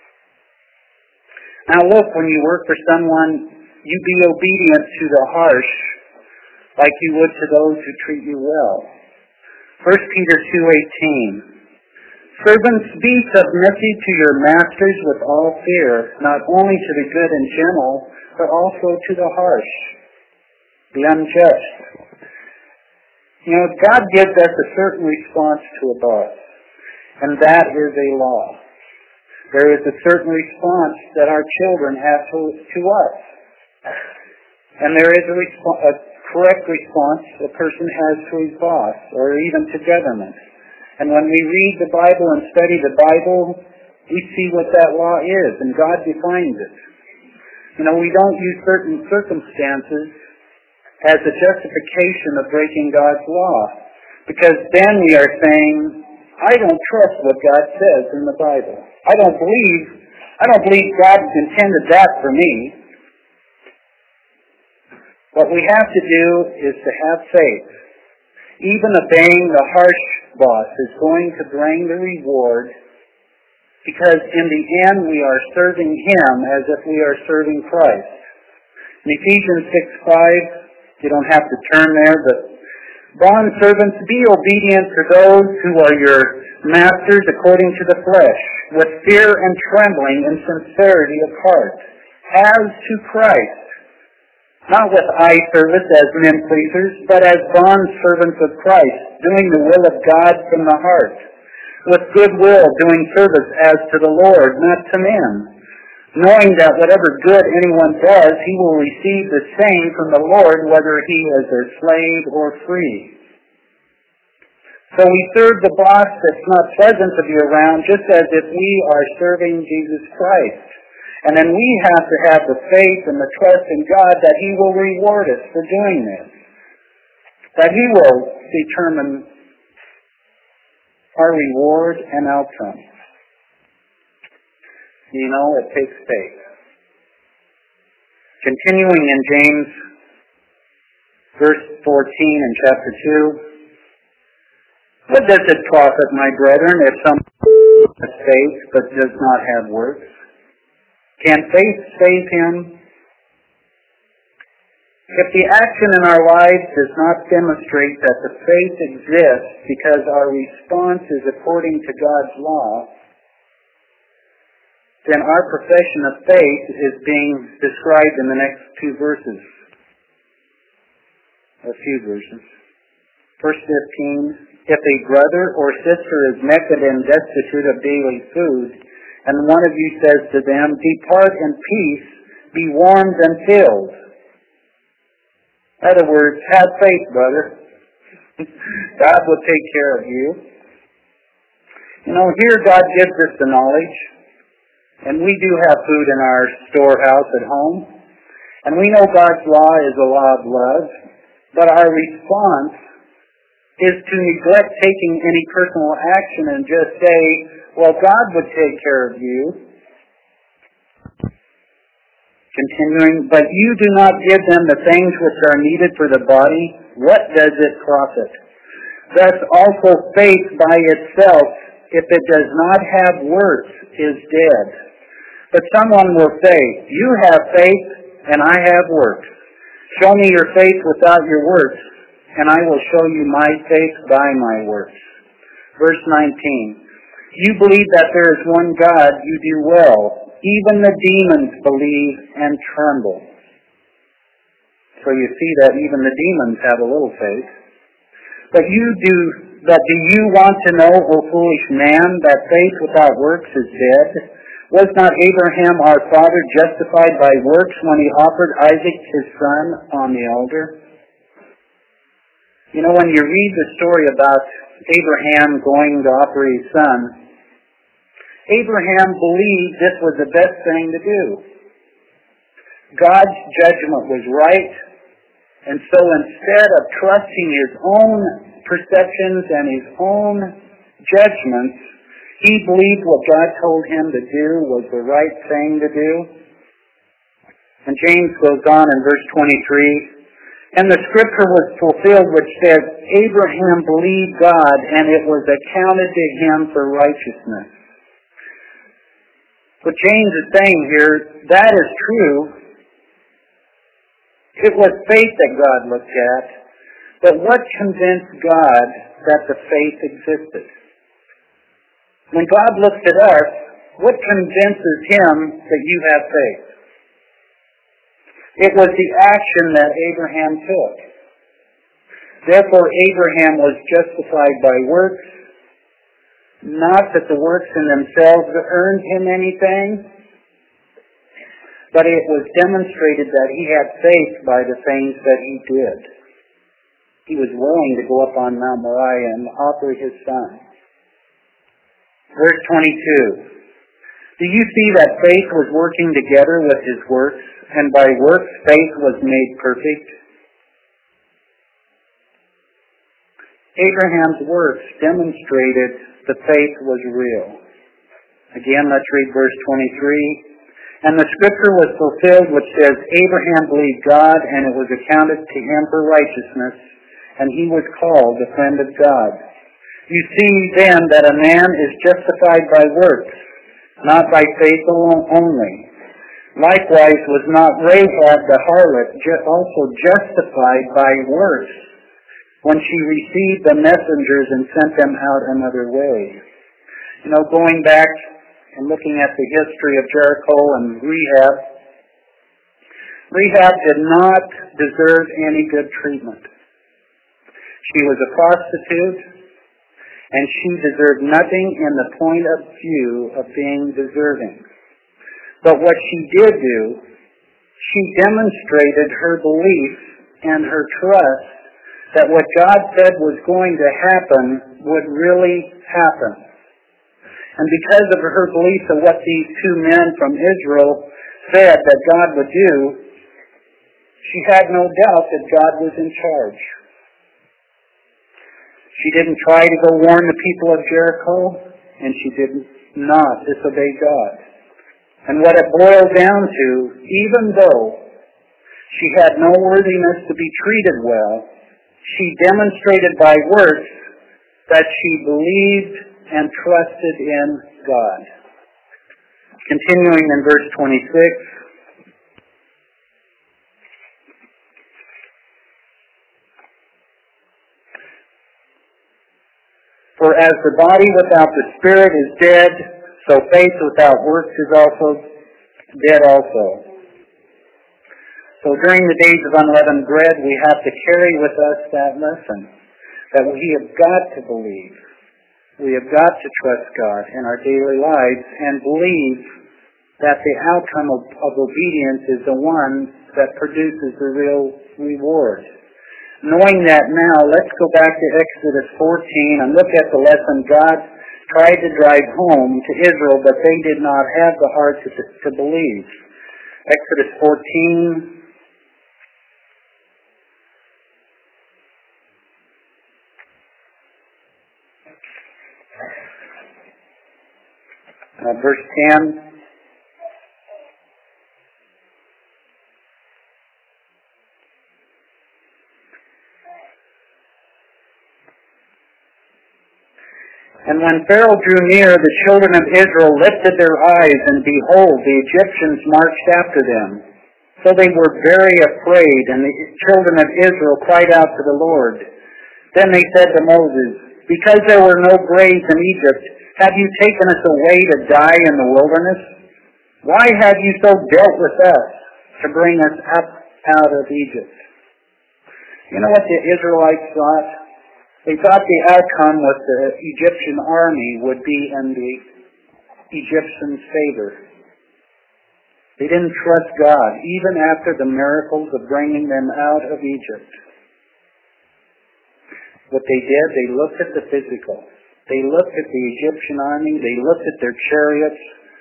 Now look, when you work for someone, you be obedient to the harsh, like you would to those who treat you well. First Peter two eighteen. Servants, be submissive to your masters with all fear, not only to the good and gentle, but also to the harsh, the unjust. You know, God gives us a certain response to a boss, and that is a law. There is a certain response that our children have to, to us. And there is a, resp- a correct response a person has to his boss, or even to government. And when we read the Bible and study the Bible, we see what that law is, and God defines it. You know, we don't use certain circumstances as a justification of breaking God's law, because then we are saying, I don't trust what God says in the Bible. I don't believe, I don't believe God intended that for me. What we have to do is to have faith. Even obeying the harsh boss is going to bring the reward, because in the end we are serving Him as if we are serving Christ. In Ephesians six five, you don't have to turn there, but bond servants, be obedient to those who are your masters according to the flesh, with fear and trembling and sincerity of heart, as to Christ. Not with eye service as men pleasers, but as bond servants of Christ, doing the will of God from the heart, with good will doing service as to the Lord, not to men, knowing that whatever good anyone does, he will receive the same from the Lord, whether he is a slave or free. So we serve the boss that's not pleasant to be around, just as if we are serving Jesus Christ. And then we have to have the faith and the trust in God that He will reward us for doing this. That He will determine our reward and outcome. You know, it takes faith. Continuing in James, verse fourteen in chapter two. What does it profit, my brethren, if someone has faith but does not have works? Can faith save him? If the action in our lives does not demonstrate that the faith exists because our response is according to God's law, then our profession of faith is being described in the next two verses. A few verses. Verse fifteen, if a brother or sister is naked and destitute of daily food, and one of you says to them, depart in peace, be warmed and filled. In other words, have faith, brother. God will take care of you. You know, here God gives us the knowledge, and we do have food in our storehouse at home, and we know God's law is a law of love, but our response is to neglect taking any personal action and just say, well, God would take care of you. Continuing, but you do not give them the things which are needed for the body, what does it profit? Thus also faith by itself, if it does not have works, is dead. But someone will say, you have faith and I have works. Show me your faith without your works, and I will show you my faith by my works. Verse nineteen. You believe that there is one God, you do well. Even the demons believe and tremble. So you see that even the demons have a little faith. But you do, but do you want to know, O foolish man, that faith without works is dead? Was not Abraham our father justified by works when he offered Isaac his son on the altar? You know, when you read the story about Abraham going to offer his son, Abraham believed this was the best thing to do. God's judgment was right, and so instead of trusting his own perceptions and his own judgments, he believed what God told him to do was the right thing to do. And James goes on in verse twenty-three, and the scripture was fulfilled which says, Abraham believed God, and it was accounted to him for righteousness. What James is saying here, that is true. It was faith that God looked at, but what convinced God that the faith existed? When God looks at us, what convinces him that you have faith? It was the action that Abraham took. Therefore, Abraham was justified by works, not that the works in themselves earned him anything, but it was demonstrated that he had faith by the things that he did. He was willing to go up on Mount Moriah and offer his son. Verse twenty-two. Do you see that faith was working together with his works, and by works faith was made perfect? Abraham's works demonstrated the faith was real. Again, let's read verse twenty-three. And the scripture was fulfilled which says, Abraham believed God, and it was accounted to him for righteousness, and he was called the friend of God. You see then that a man is justified by works, not by faith alone only. Likewise was not Rahab the harlot also justified by works when she received the messengers and sent them out another way? You know, going back and looking at the history of Jericho and Rahab, Rahab did not deserve any good treatment. She was a prostitute, and she deserved nothing in the point of view of being deserving. But what she did do, she demonstrated her belief and her trust that what God said was going to happen would really happen. And because of her belief of what these two men from Israel said that God would do, she had no doubt that God was in charge. She didn't try to go warn the people of Jericho, and she did not disobey God. And what it boiled down to, even though she had no worthiness to be treated well, she demonstrated by works that she believed and trusted in God. Continuing in verse twenty-six, for as the body without the spirit is dead, so faith without works is also dead also. So during the days of unleavened bread, we have to carry with us that lesson, that we have got to believe. We have got to trust God in our daily lives and believe that the outcome of, of obedience is the one that produces the real reward. Knowing that now, let's go back to Exodus fourteen and look at the lesson God tried to drive home to Israel, but they did not have the heart to, to believe. Exodus fourteen. Uh, verse ten. And when Pharaoh drew near, the children of Israel lifted their eyes, and behold, the Egyptians marched after them. So they were very afraid, and the children of Israel cried out to the Lord. Then they said to Moses, "Because there were no graves in Egypt, have you taken us away to die in the wilderness? Why have you so dealt with us to bring us up out of Egypt?" You know what the Israelites thought? They thought the outcome with the Egyptian army would be in the Egyptians' favor. They didn't trust God, even after the miracles of bringing them out of Egypt. What they did, they looked at the physical. They looked at the Egyptian army. They looked at their chariots.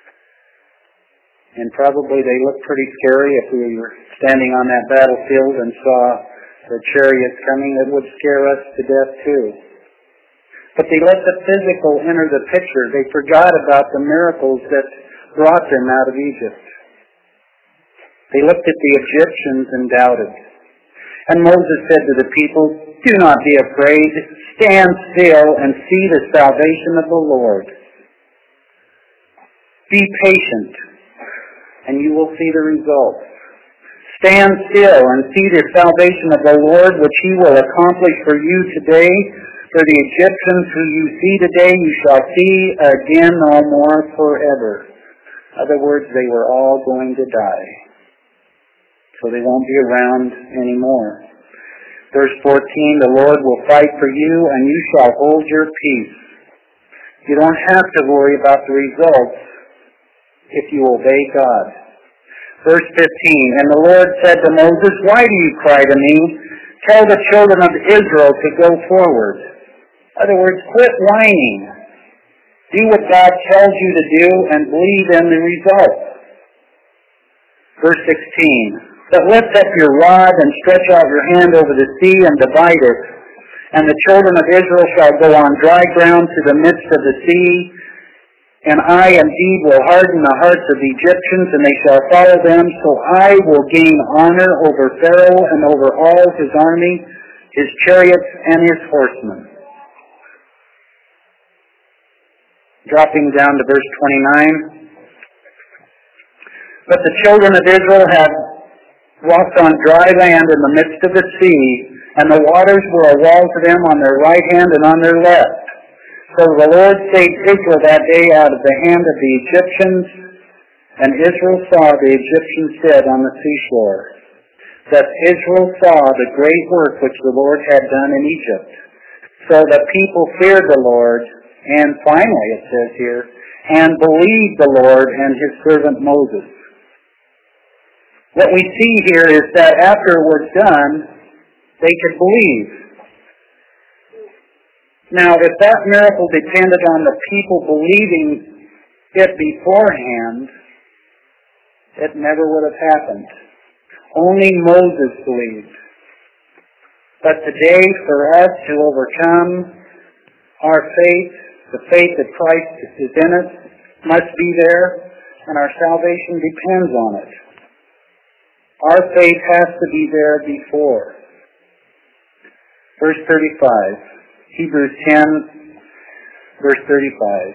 And probably they looked pretty scary. If we were standing on that battlefield and saw the chariots coming, it would scare us to death too. But they let the physical enter the picture. They forgot about the miracles that brought them out of Egypt. They looked at the Egyptians and doubted. And Moses said to the people, "Do not be afraid. Stand still and see the salvation of the Lord. Be patient, and you will see the results. Stand still and see the salvation of the Lord, which he will accomplish for you today. For the Egyptians who you see today, you shall see again no more forever." In other words, they were all going to die. So they won't be around anymore. Verse fourteen, "The Lord will fight for you, and you shall hold your peace." You don't have to worry about the results if you obey God. Verse fifteen, "And the Lord said to Moses, why do you cry to me? Tell the children of Israel to go forward." In other words, quit whining. Do what God tells you to do and believe in the results. Verse sixteen, "But lift up your rod and stretch out your hand over the sea and divide it. And the children of Israel shall go on dry ground to the midst of the sea. And I indeed will harden the hearts of the Egyptians, and they shall follow them. So I will gain honor over Pharaoh and over all his army, his chariots, and his horsemen." Dropping down to verse twenty-nine. "But the children of Israel had walked on dry land in the midst of the sea, and the waters were a wall to them on their right hand and on their left. So the Lord saved Israel that day out of the hand of the Egyptians, and Israel saw the Egyptians dead on the seashore. Thus Israel saw the great work which the Lord had done in Egypt. So the people feared the Lord, and finally it says here, and believed the Lord and his servant Moses." What we see here is that after it was done, they could believe. Now, if that miracle depended on the people believing it beforehand, it never would have happened. Only Moses believed. But today, for us to overcome our faith, the faith that Christ is in us, must be there, and our salvation depends on it. Our faith has to be there before. Verse thirty-five. Hebrews ten, verse thirty-five.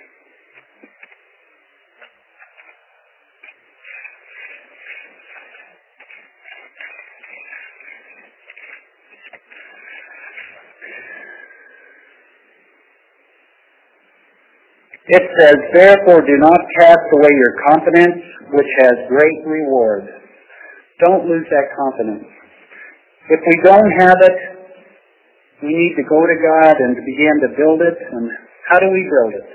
It says, "Therefore do not cast away your confidence, which has great reward." Don't lose that confidence. If we don't have it, we need to go to God and to begin to build it. And how do we build it?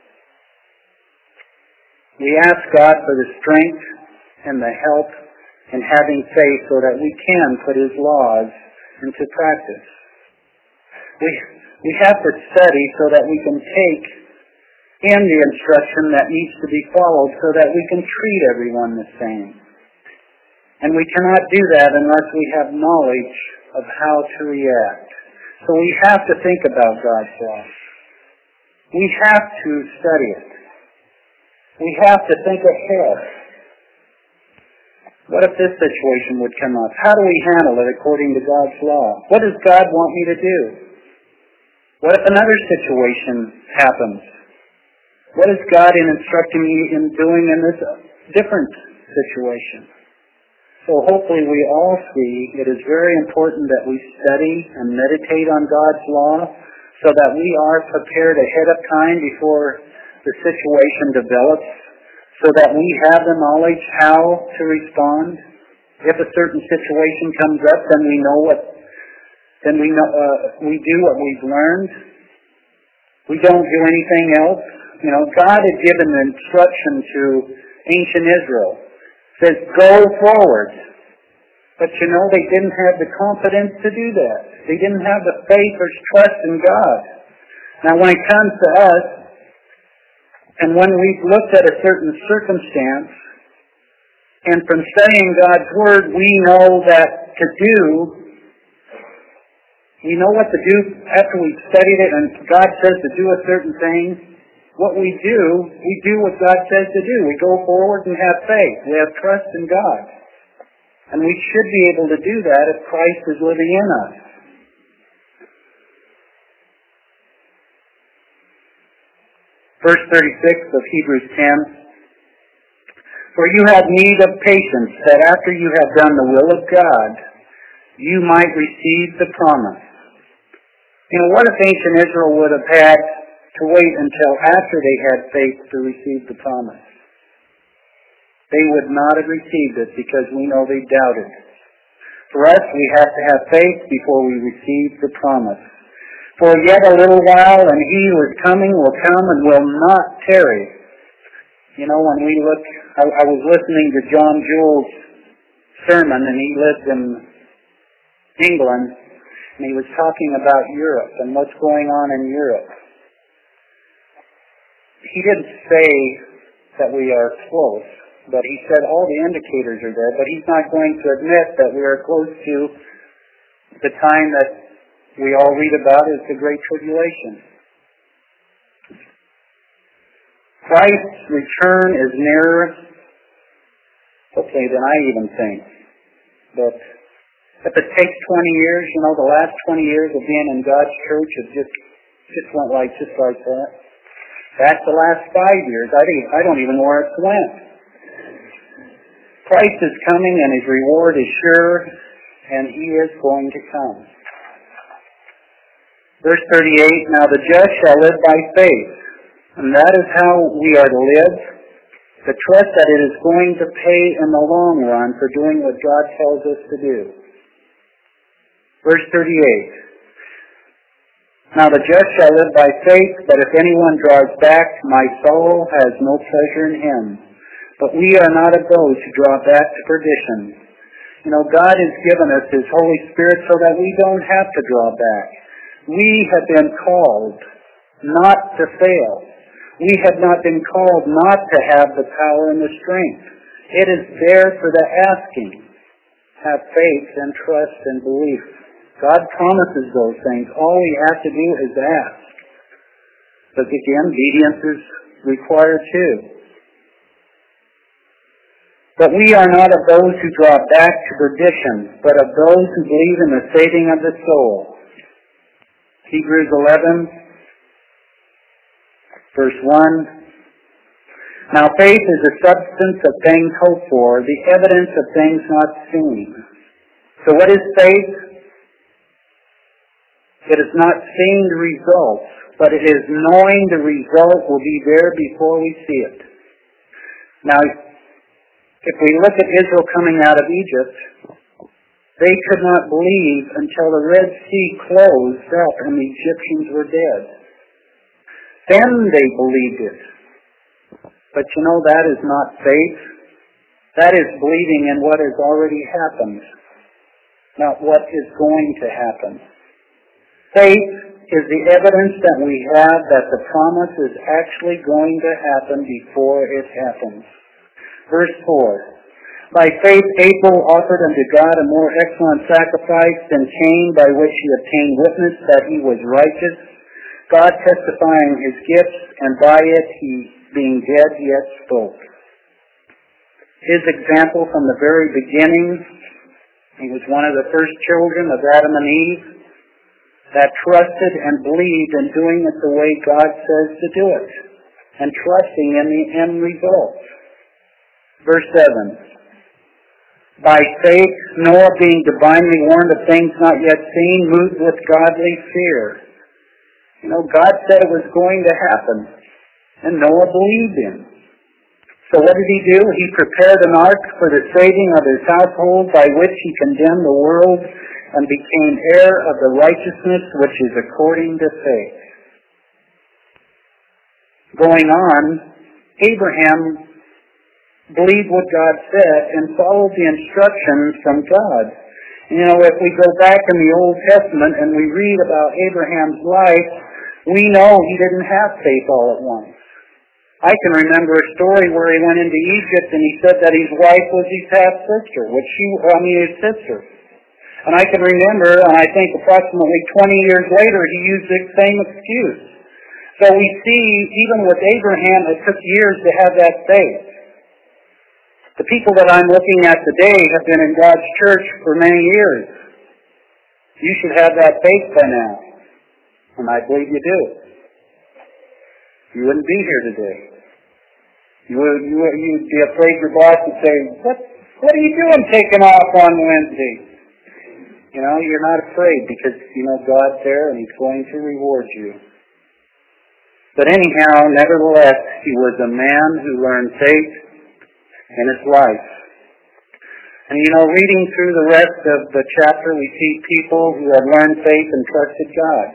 We ask God for the strength and the help in having faith so that we can put his laws into practice. We, we have to study so that we can take in the instruction that needs to be followed so that we can treat everyone the same. And we cannot do that unless we have knowledge of how to react. So we have to think about God's law. We have to study it. We have to think ahead. What if this situation would come up? How do we handle it according to God's law? What does God want me to do? What if another situation happens? What is God in instructing me in doing in this different situation? So hopefully we all see it is very important that we study and meditate on God's law so that we are prepared ahead of time before the situation develops, so that we have the knowledge how to respond. If a certain situation comes up, then we know what, then we know, uh, we do what we've learned. We don't do anything else. You know, God had given an instruction to ancient Israel. It says, go forward. But you know, they didn't have the confidence to do that. They didn't have the faith or trust in God. Now when it comes to us, and when we've looked at a certain circumstance, and from studying God's Word, we know that to do, we know what to do after we've studied it, and God says to do a certain thing. What we do, we do what God says to do. We go forward and have faith. We have trust in God. And we should be able to do that if Christ is living in us. Verse thirty-six of Hebrews ten. For you have need of patience, that after you have done the will of God, you might receive the promise. You know, what if ancient Israel would have had to wait until after they had faith to receive the promise? They would not have received it because we know they doubted. For us, we have to have faith before we receive the promise. For yet a little while, and he who is coming will come and will not tarry. You know, when we look, I, I was listening to John Jewell's sermon, and he lived in England, and he was talking about Europe and what's going on in Europe. He didn't say that we are close, but he said all the indicators are there, but he's not going to admit that we are close to the time that we all read about as the Great Tribulation. Christ's return is nearer, okay, than I even think. But if it takes twenty years, you know, the last twenty years of being in God's church, it just, just went like, just like that. That's the last five years. I don't, I don't even know where it's went. Christ is coming and his reward is sure, and he is going to come. Verse thirty-eight, now the just shall live by faith, and that is how we are to live, the trust that it is going to pay in the long run for doing what God tells us to do. Verse thirty-eight, now the just shall live by faith, but if anyone draws back, my soul has no pleasure in him. But we are not of those who draw back to perdition. You know, God has given us his Holy Spirit so that we don't have to draw back. We have been called not to fail. We have not been called not to have the power and the strength. It is there for the asking. Have faith and trust and belief. God promises those things. All we have to do is ask. But again, obedience is required too. But we are not of those who draw back to perdition, but of those who believe in the saving of the soul. Hebrews eleven, verse one. Now faith is the substance of things hoped for, the evidence of things not seen. So what is faith? It is not seeing the results, but it is knowing the result will be there before we see it. Now, if we look at Israel coming out of Egypt, they could not believe until the Red Sea closed up and the Egyptians were dead. Then they believed it. But you know, that is not faith. That is believing in what has already happened, not what is going to happen. Faith is the evidence that we have that the promise is actually going to happen before it happens. Verse four. By faith Abel offered unto God a more excellent sacrifice than Cain, by which he obtained witness that he was righteous, God testifying his gifts, and by it he, being dead, yet spoke. His example from the very beginning, he was one of the first children of Adam and Eve. that trusted and believed in doing it the way God says to do it, and trusting in the end result. Verse seven. By faith, Noah, being divinely warned of things not yet seen, moved with godly fear. You know, God said it was going to happen, and Noah believed him. So what did he do? He prepared an ark for the saving of his household, by which he condemned the world and became heir of the righteousness which is according to faith. Going on, Abraham believed what God said and followed the instructions from God. You know, if we go back in the Old Testament and we read about Abraham's life, we know he didn't have faith all at once. I can remember a story where he went into Egypt and he said that his wife was his half-sister, which she, I mean his sister. And I can remember, and I think approximately twenty years later, he used the same excuse. So we see, even with Abraham, it took years to have that faith. The people that I'm looking at today have been in God's church for many years. You should have that faith by now. And I believe you do. You wouldn't be here today. You would, you would, you'd be afraid your boss would say, what, what are you doing taking off on Wednesday? You know, you're not afraid because you know God's there and He's going to reward you. But anyhow, nevertheless, he was a man who learned faith in his life. And you know, reading through the rest of the chapter, we see people who have learned faith and trusted God.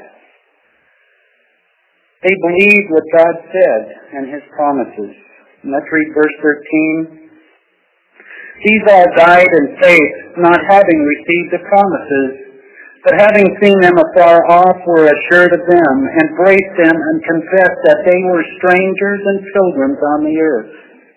They believed what God said and His promises. And let's read verse thirteen. These all died in faith, not having received the promises, but having seen them afar off, were assured of them, embraced them, and confessed that they were strangers and pilgrims on the earth.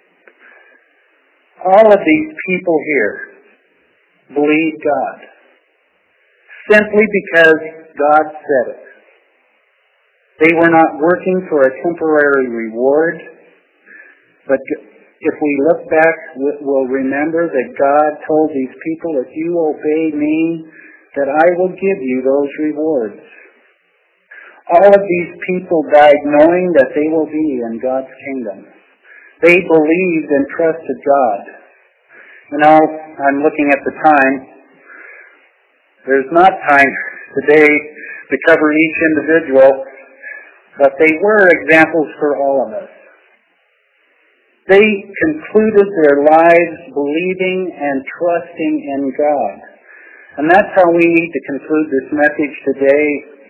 All of these people here believed God, simply because God said it. They were not working for a temporary reward, but if we look back, we'll remember that God told these people, if you obey me, that I will give you those rewards. All of these people died knowing that they will be in God's kingdom. They believed and trusted God. You know, I'm looking at the time. There's not time today to cover each individual, but they were examples for all of us. They concluded their lives believing and trusting in God. And that's how we need to conclude this message today.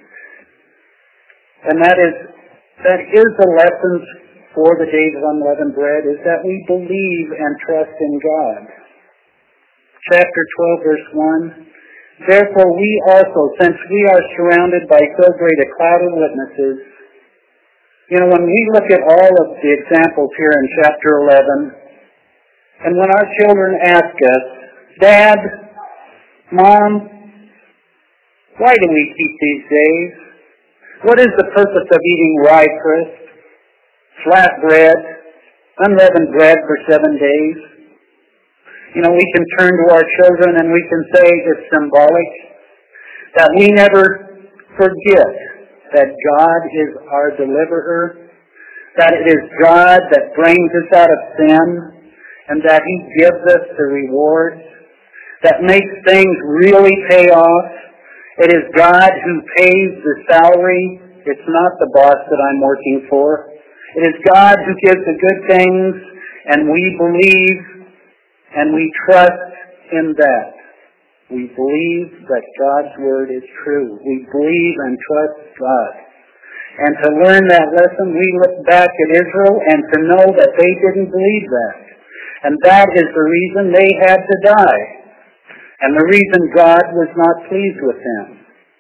And that is, that is the lessons for the days of unleavened bread, is that we believe and trust in God. Chapter twelve, verse one. Therefore we also, since we are surrounded by so great a cloud of witnesses, you know, when we look at all of the examples here in chapter eleven, and when our children ask us, Dad, Mom, why do we keep these days? What is the purpose of eating rye crisp, flat bread, unleavened bread for seven days? You know, we can turn to our children and we can say it's symbolic, that we never forget that God is our deliverer, that it is God that brings us out of sin, and that He gives us the rewards, that makes things really pay off. It is God who pays the salary. It's not the boss that I'm working for. It is God who gives the good things, and we believe and we trust in that. We believe that God's Word is true. We believe and trust God. And to learn that lesson, we look back at Israel and to know that they didn't believe that. And that is the reason they had to die. And the reason God was not pleased with them.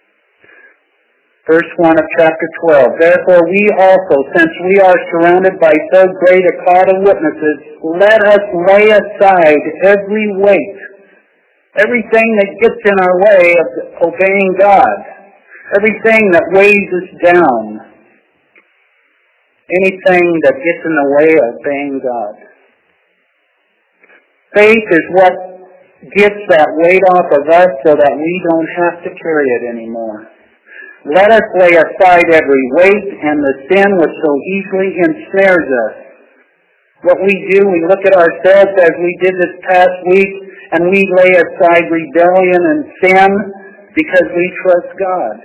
Verse one of chapter twelve. Therefore we also, since we are surrounded by so great a cloud of witnesses, let us lay aside every weight, everything that gets in our way of obeying God, everything that weighs us down, anything that gets in the way of obeying God. Faith is what gets that weight off of us so that we don't have to carry it anymore. Let us lay aside every weight and the sin which so easily ensnares us. What we do, we look at ourselves as we did this past week, and we lay aside rebellion and sin because we trust God.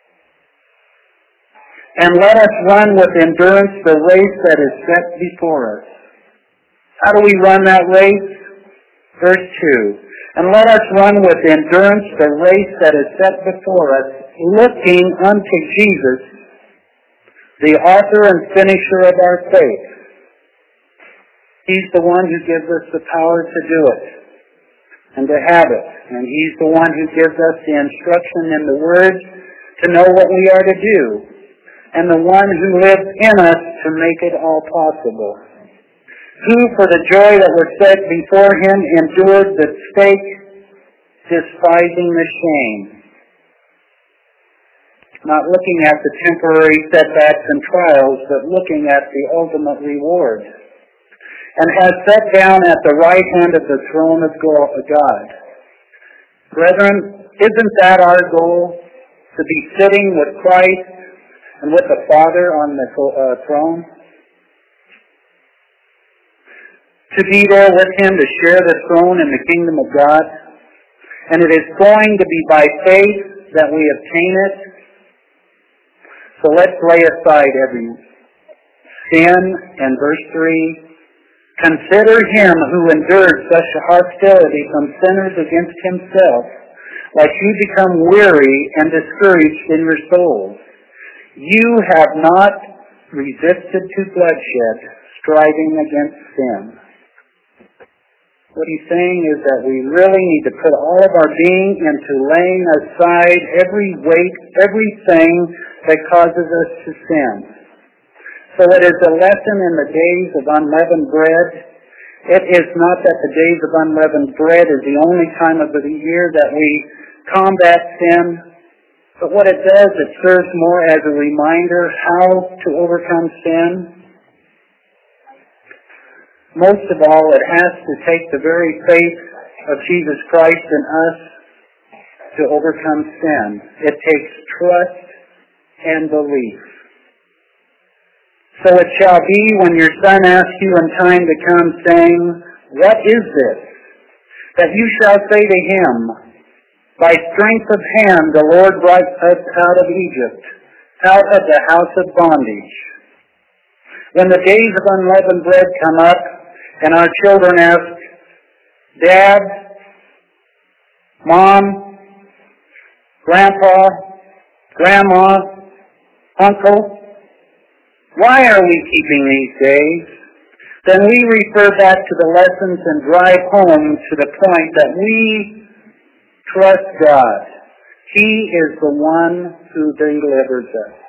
And let us run with endurance the race that is set before us. How do we run that race? Verse two. And let us run with endurance the race that is set before us, looking unto Jesus, the author and finisher of our faith. He's the one who gives us the power to do it and to have it. And He's the one who gives us the instruction in the Word to know what we are to do. And the one who lives in us to make it all possible. Who, for the joy that was set before Him, endured the stake, despising the shame. Not looking at the temporary setbacks and trials, but looking at the ultimate reward. And has sat down at the right hand of the throne of God. Brethren, isn't that our goal? To be sitting with Christ and with the Father on the uh, throne? To be there with Him to share the throne in the kingdom of God. And it is going to be by faith that we obtain it. So let's lay aside every sin. And verse three, consider Him who endured such hostility from sinners against Himself, lest you become weary and discouraged in your souls. You have not resisted to bloodshed, striving against sin. What he's saying is that we really need to put all of our being into laying aside every weight, everything that causes us to sin. So it is a lesson in the days of unleavened bread. It is not that the days of unleavened bread is the only time of the year that we combat sin, but what it does, it serves more as a reminder how to overcome sin. Most of all, it has to take the very faith of Jesus Christ in us to overcome sin. It takes trust and belief. So it shall be when your son asks you in time to come, saying, what is this? That you shall say to him, by strength of hand the Lord brought us out of Egypt, out of the house of bondage. When the days of unleavened bread come up, and our children ask, Dad, Mom, Grandpa, Grandma, Uncle, why are we keeping these days? Then we refer back to the lessons and drive home to the point that we trust God. He is the one who delivers us.